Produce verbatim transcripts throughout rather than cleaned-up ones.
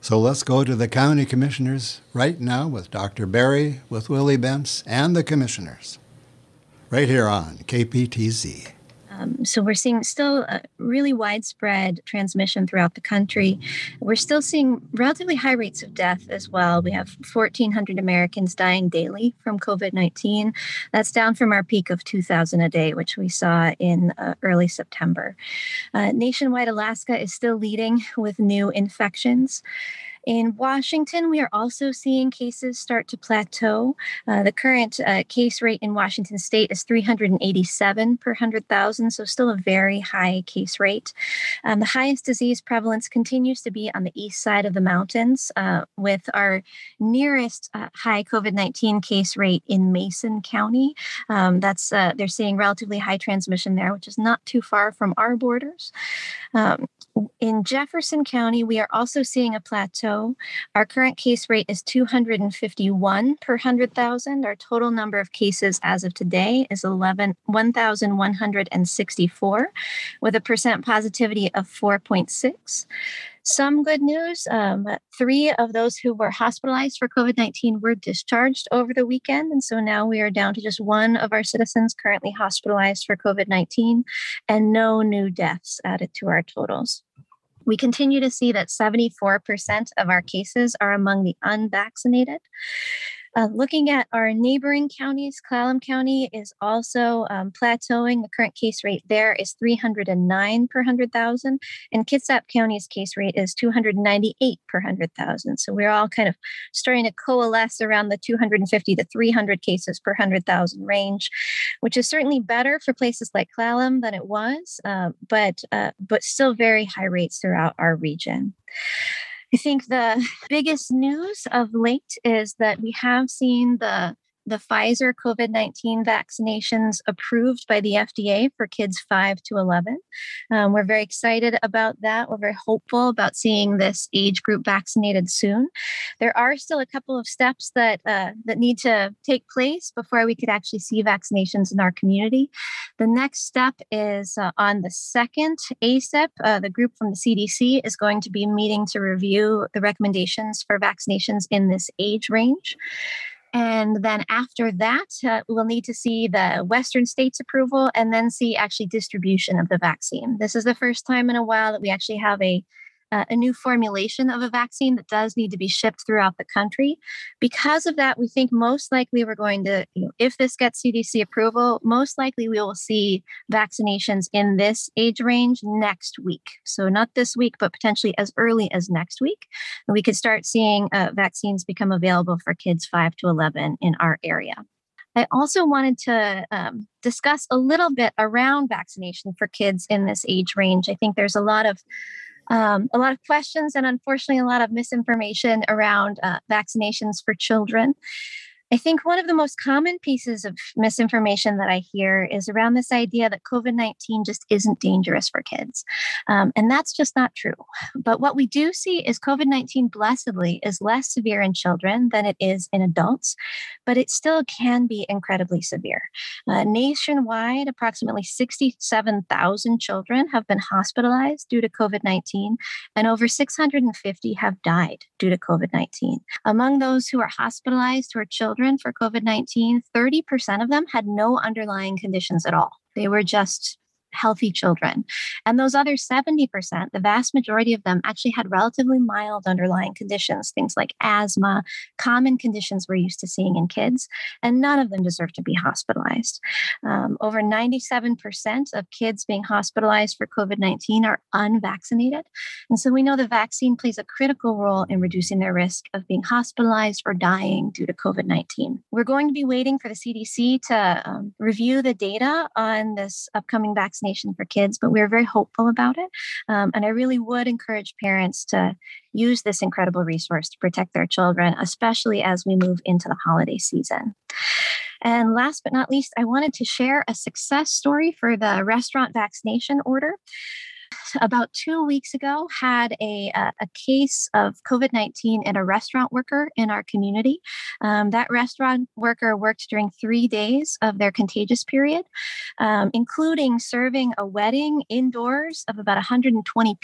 So let's go to the county commissioners right now with Doctor Berry, with Willie Bentz, and the commissioners. Right here on K P T Z. Um, so we're seeing still a really widespread transmission throughout the country. We're still seeing relatively high rates of death as well. We have fourteen hundred Americans dying daily from COVID nineteen. That's down from our peak of two thousand a day, which we saw in uh, early September. Uh, nationwide, Alaska is still leading with new infections. In Washington, we are also seeing cases start to plateau. Uh, the current uh, case rate in Washington state is three hundred eighty-seven per one hundred thousand, so still a very high case rate. Um, the highest disease prevalence continues to be on the east side of the mountains, uh, with our nearest uh, high COVID nineteen case rate in Mason County. Um, that's uh, they're seeing relatively high transmission there, which is not too far from our borders. Um, in Jefferson County, we are also seeing a plateau. Our current case rate is two hundred fifty-one per one hundred thousand. Our total number of cases as of today is one thousand one hundred sixty-four, with a percent positivity of four point six. Some good news, um, three of those who were hospitalized for COVID nineteen were discharged over the weekend. And so now we are down to just one of our citizens currently hospitalized for COVID nineteen and no new deaths added to our totals. We continue to see that seventy-four percent of our cases are among the unvaccinated. Uh, looking at our neighboring counties, Clallam County is also um, plateauing. The current case rate there is three hundred nine per one hundred thousand, and Kitsap County's case rate is two hundred ninety-eight per one hundred thousand. So we're all kind of starting to coalesce around the two hundred fifty to three hundred cases per one hundred thousand range, which is certainly better for places like Clallam than it was, uh, but uh, but still very high rates throughout our region. I think the biggest news of late is that we have seen the the Pfizer COVID nineteen vaccinations approved by the F D A for kids five to eleven. Um, we're very excited about that. We're very hopeful about seeing this age group vaccinated soon. There are still a couple of steps that uh, that need to take place before we could actually see vaccinations in our community. The next step is uh, on the second. A C I P, uh, the group from the C D C, is going to be meeting to review the recommendations for vaccinations in this age range. And then after that, uh, we'll need to see the Western states approval and then see actually distribution of the vaccine. This is the first time in a while that we actually have a Uh, a new formulation of a vaccine that does need to be shipped throughout the country. Because of that, we think most likely we're going to, you know, if this gets C D C approval, most likely we will see vaccinations in this age range next week. So not this week, but potentially as early as next week. And we could start seeing uh, vaccines become available for kids five to eleven in our area. I also wanted to um, discuss a little bit around vaccination for kids in this age range. I think there's a lot of Um, a lot of questions and unfortunately a lot of misinformation around uh, vaccinations for children. I think one of the most common pieces of misinformation that I hear is around this idea that COVID nineteen just isn't dangerous for kids. Um, and that's just not true. But what we do see is COVID nineteen, blessedly, is less severe in children than it is in adults, but it still can be incredibly severe. Uh, nationwide, approximately sixty-seven thousand children have been hospitalized due to COVID nineteen, and over six hundred fifty have died due to COVID nineteen. Among those who are hospitalized who are children for COVID nineteen, thirty percent of them had no underlying conditions at all. They were just healthy children. And those other seventy percent, the vast majority of them actually had relatively mild underlying conditions, things like asthma, common conditions we're used to seeing in kids, and none of them deserve to be hospitalized. Um, over ninety-seven percent of kids being hospitalized for COVID nineteen are unvaccinated. And so we know the vaccine plays a critical role in reducing their risk of being hospitalized or dying due to COVID nineteen. We're going to be waiting for the C D C to um, review the data on this upcoming vaccination for kids, but we're very hopeful about it. Um, and I really would encourage parents to use this incredible resource to protect their children, especially as we move into the holiday season. And last but not least, I wanted to share a success story for the restaurant vaccination order. About two weeks ago, had a, a, a case of COVID nineteen in a restaurant worker in our community. Um, that restaurant worker worked during three days of their contagious period, um, including serving a wedding indoors of about one hundred twenty people.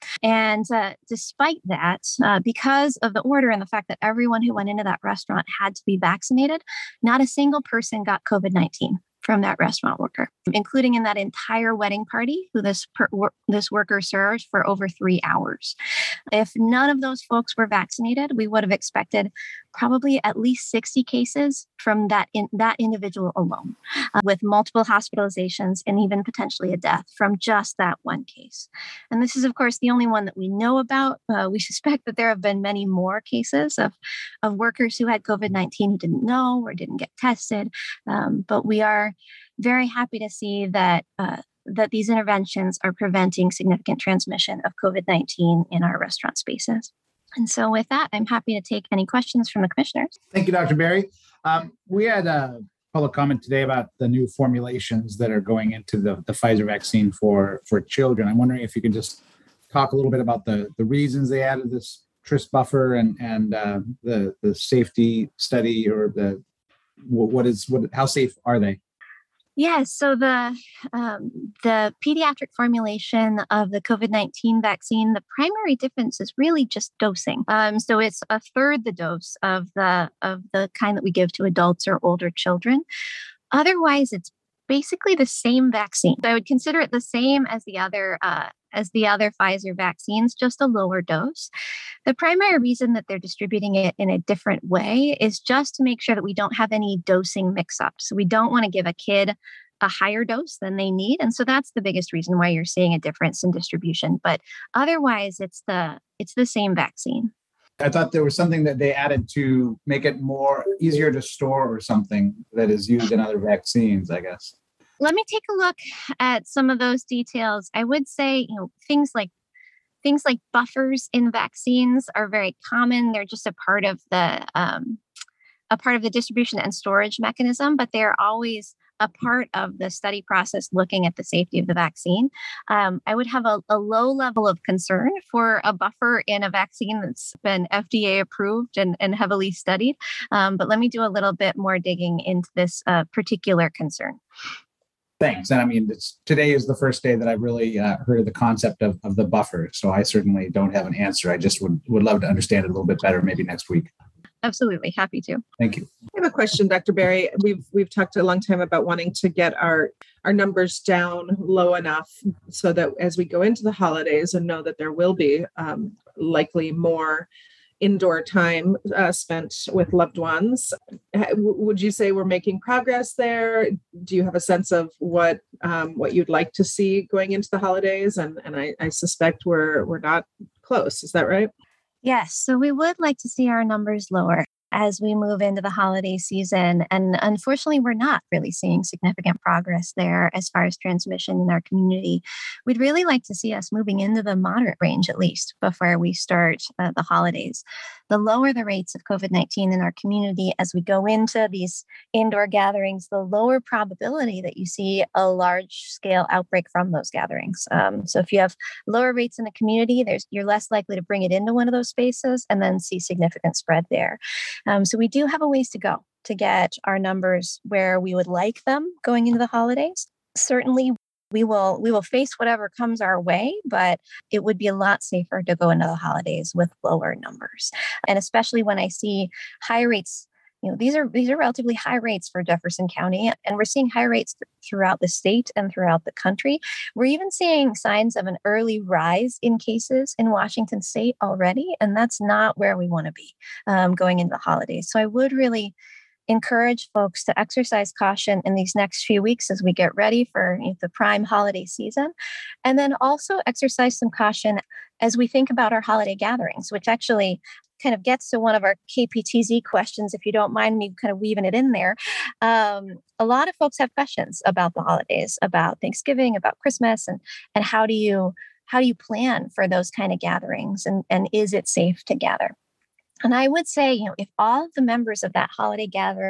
And uh, despite that, uh, because of the order and the fact that everyone who went into that restaurant had to be vaccinated, not a single person got COVID nineteen from that restaurant worker, including in that entire wedding party who this per, wor- this worker served for over three hours. If none of those folks were vaccinated, we would have expected probably at least sixty cases from that in, that individual alone, uh, with multiple hospitalizations and even potentially a death from just that one case. And this is, of course, the only one that we know about. Uh, we suspect that there have been many more cases of, of workers who had COVID nineteen who didn't know or didn't get tested. Um, but we are very happy to see that uh, that these interventions are preventing significant transmission of COVID nineteen in our restaurant spaces. And so with that, I'm happy to take any questions from the commissioners. Thank you, Doctor Berry. Um, we had a public comment today about the new formulations that are going into the, the Pfizer vaccine for, for children. I'm wondering if you could just talk a little bit about the, the reasons they added this tris buffer and, and uh, the, the safety study, or the what is what how safe are they? Yes, so the um, the pediatric formulation of the COVID nineteen vaccine, the primary difference is really just dosing. Um, so it's a third the dose of the of the kind that we give to adults or older children. Otherwise, it's basically the same vaccine. So I would consider it the same as the other uh, as the other Pfizer vaccines, just a lower dose. The primary reason that they're distributing it in a different way is just to make sure that we don't have any dosing mix-ups. We don't want to give a kid a higher dose than they need. And so that's the biggest reason why you're seeing a difference in distribution. But otherwise, it's the it's the same vaccine. I thought there was something that they added to make it more easier to store, or something that is used in other vaccines, I guess. Let me take a look at some of those details. I would say, you know, things like things like buffers in vaccines are very common. They're just a part of the um, a part of the distribution and storage mechanism, but they're always a part of the study process looking at the safety of the vaccine. Um, I would have a, a low level of concern for a buffer in a vaccine that's been F D A approved and, and heavily studied. Um, but let me do a little bit more digging into this uh, particular concern. Thanks. And I mean, it's, today is the first day that I've really uh, heard of the concept of, of the buffer. So I certainly don't have an answer. I just would, would love to understand it a little bit better, maybe next week. Absolutely. Happy to. Thank you. I have a question, Doctor Berry. We've we've talked a long time about wanting to get our, our numbers down low enough so that as we go into the holidays and know that there will be um, likely more indoor time uh, spent with loved ones. Would you say we're making progress there? Do you have a sense of what um, what you'd like to see going into the holidays? And and I, I suspect we're we're not close. Is that right? Yes. So we would like to see our numbers lower as we move into the holiday season. And unfortunately, we're not really seeing significant progress there as far as transmission in our community. We'd really like to see us moving into the moderate range, at least, before we start uh, the holidays. The lower the rates of COVID nineteen in our community as we go into these indoor gatherings, the lower probability that you see a large scale outbreak from those gatherings. Um, so if you have lower rates in the community, there's you're less likely to bring it into one of those spaces and then see significant spread there. Um, so we do have a ways to go to get our numbers where we would like them going into the holidays. Certainly, we will we will face whatever comes our way, but it would be a lot safer to go into the holidays with lower numbers. And especially when I see high rates, you know, these are these are relatively high rates for Jefferson County, and we're seeing high rates th- throughout the state and throughout the country. We're even seeing signs of an early rise in cases in Washington state already, and that's not where we want to be um, going into the holidays. So I would really encourage folks to exercise caution in these next few weeks as we get ready for you know, the prime holiday season. And then also exercise some caution as we think about our holiday gatherings, which actually kind of gets to one of our K P T Z questions, if you don't mind me kind of weaving it in there. Um, a lot of folks have questions about the holidays, about Thanksgiving, about Christmas, and and how do you how do you plan for those kind of gatherings, and, and is it safe to gather? And I would say, you know, if all of the members of that holiday gathering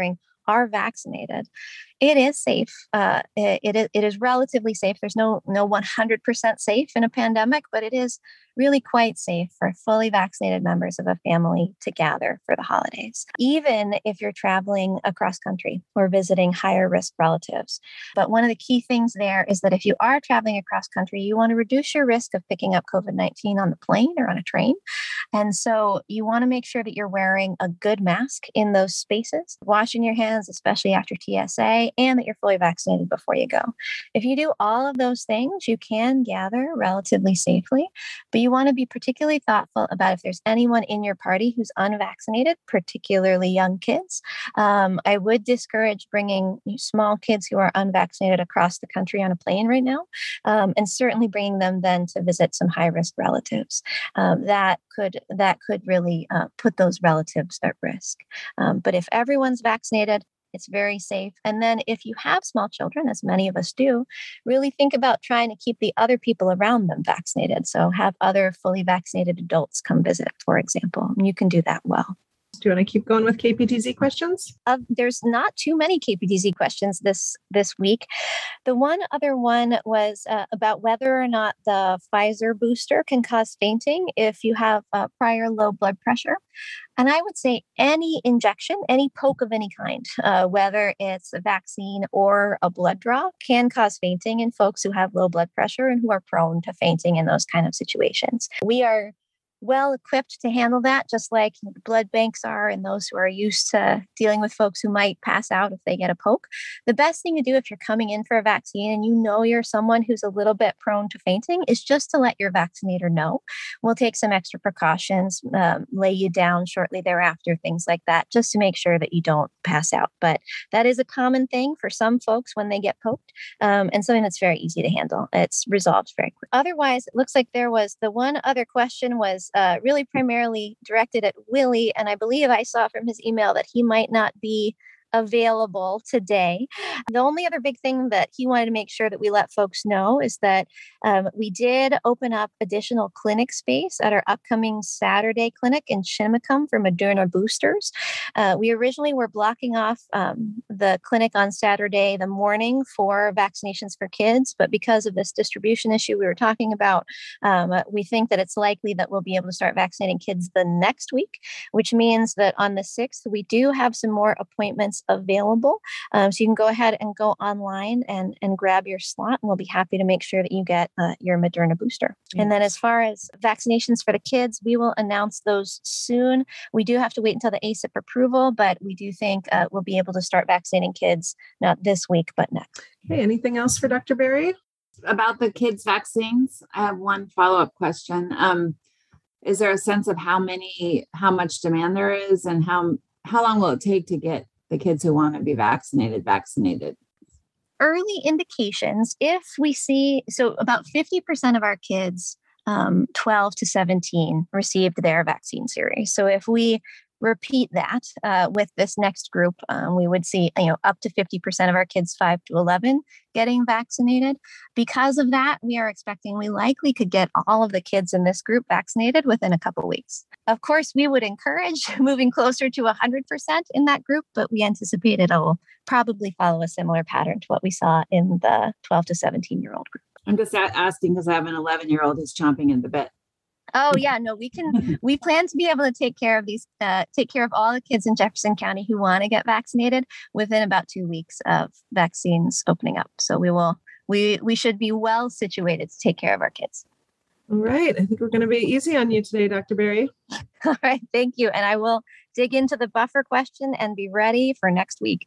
are vaccinated, it is safe. Uh, it, it, is, it is relatively safe. There's no no one hundred percent safe in a pandemic, but it is really quite safe for fully vaccinated members of a family to gather for the holidays, even if you're traveling across country or visiting higher risk relatives. But one of the key things there is that if you are traveling across country, you want to reduce your risk of picking up COVID nineteen on the plane or on a train. And so you want to make sure that you're wearing a good mask in those spaces, washing your hands, especially after T S A, and that you're fully vaccinated before you go. If you do all of those things, you can gather relatively safely, but you want to be particularly thoughtful about if there's anyone in your party who's unvaccinated, particularly young kids. Um, I would discourage bringing small kids who are unvaccinated across the country on a plane right now, um, and certainly bringing them then to visit some high-risk relatives. Um, that could that could really uh, put those relatives at risk. Um, but if everyone's vaccinated, it's very safe. And then if you have small children, as many of us do, really think about trying to keep the other people around them vaccinated. So have other fully vaccinated adults come visit, for example. And you can do that well. Do you want to keep going with K P T Z questions? Uh, there's not too many K P T Z questions this this week. The one other one was uh, about whether or not the Pfizer booster can cause fainting if you have uh, prior low blood pressure. And I would say any injection, any poke of any kind, uh, whether it's a vaccine or a blood draw, can cause fainting in folks who have low blood pressure and who are prone to fainting in those kind of situations. We are well equipped to handle that, just like the blood banks are and those who are used to dealing with folks who might pass out if they get a poke. The best thing to do if you're coming in for a vaccine and you know you're someone who's a little bit prone to fainting is just to let your vaccinator know. We'll take some extra precautions, um, lay you down shortly thereafter, things like that, just to make sure that you don't pass out. But that is a common thing for some folks when they get poked, um, and something that's very easy to handle. It's resolved very quickly. Otherwise, it looks like there was the one other question was Uh, really primarily directed at Willie. And I believe I saw from his email that he might not be available today. The only other big thing that he wanted to make sure that we let folks know is that um, we did open up additional clinic space at our upcoming Saturday clinic in Chimacum for Moderna boosters. Uh, we originally were blocking off um, the clinic on Saturday, the morning, for vaccinations for kids, but because of this distribution issue we were talking about, um, we think that it's likely that we'll be able to start vaccinating kids the next week, which means that on the sixth, we do have some more appointments available. Um, so you can go ahead and go online and, and grab your slot, and we'll be happy to make sure that you get uh, your Moderna booster. Yes. And then as far as vaccinations for the kids, we will announce those soon. We do have to wait until the A C I P approval, but we do think uh, we'll be able to start vaccinating kids, not this week, but next. Okay, anything else for Doctor Berry? About the kids' vaccines, I have one follow-up question. Um, is there a sense of how many, how much demand there is, and how how long will it take to get the kids who want to be vaccinated, vaccinated? Early indications, if we see, so about fifty percent of our kids, um, twelve to seventeen, received their vaccine series. So if we repeat that uh, with this next group, um, we would see, you know, up to fifty percent of our kids five to eleven getting vaccinated. Because of that, we are expecting we likely could get all of the kids in this group vaccinated within a couple of weeks. Of course, we would encourage moving closer to one hundred percent in that group, but we anticipate it'll probably follow a similar pattern to what we saw in the twelve to seventeen year old group. I'm just asking because I have an eleven year old who's chomping at the bit. Oh yeah, no, we can, we plan to be able to take care of these, uh, take care of all the kids in Jefferson County who want to get vaccinated within about two weeks of vaccines opening up. So we will, we, we should be well situated to take care of our kids. All right. I think we're going to be easy on you today, Doctor Berry. All right. Thank you. And I will dig into the buffer question and be ready for next week.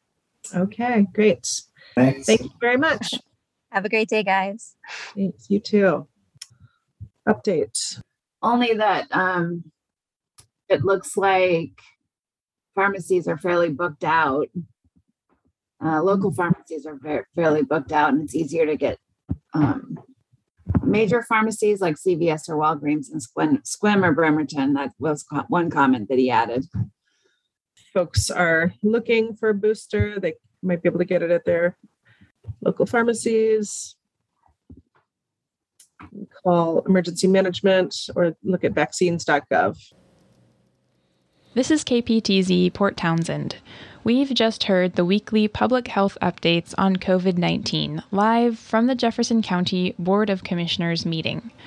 Okay, great. Thanks. Thank you very much. Have a great day, guys. Thanks. You too. Update. Only that um, it looks like pharmacies are fairly booked out. Uh, local pharmacies are very, fairly booked out, and it's easier to get um, major pharmacies like C V S or Walgreens and Squim, Squim or Bremerton. That was co- one comment that he added. Folks are looking for a booster. They might be able to get it at their local pharmacies. Call emergency management or look at vaccines dot gov. This is K P T Z Port Townsend. We've just heard the weekly public health updates on COVID nineteen, live from the Jefferson County Board of Commissioners meeting.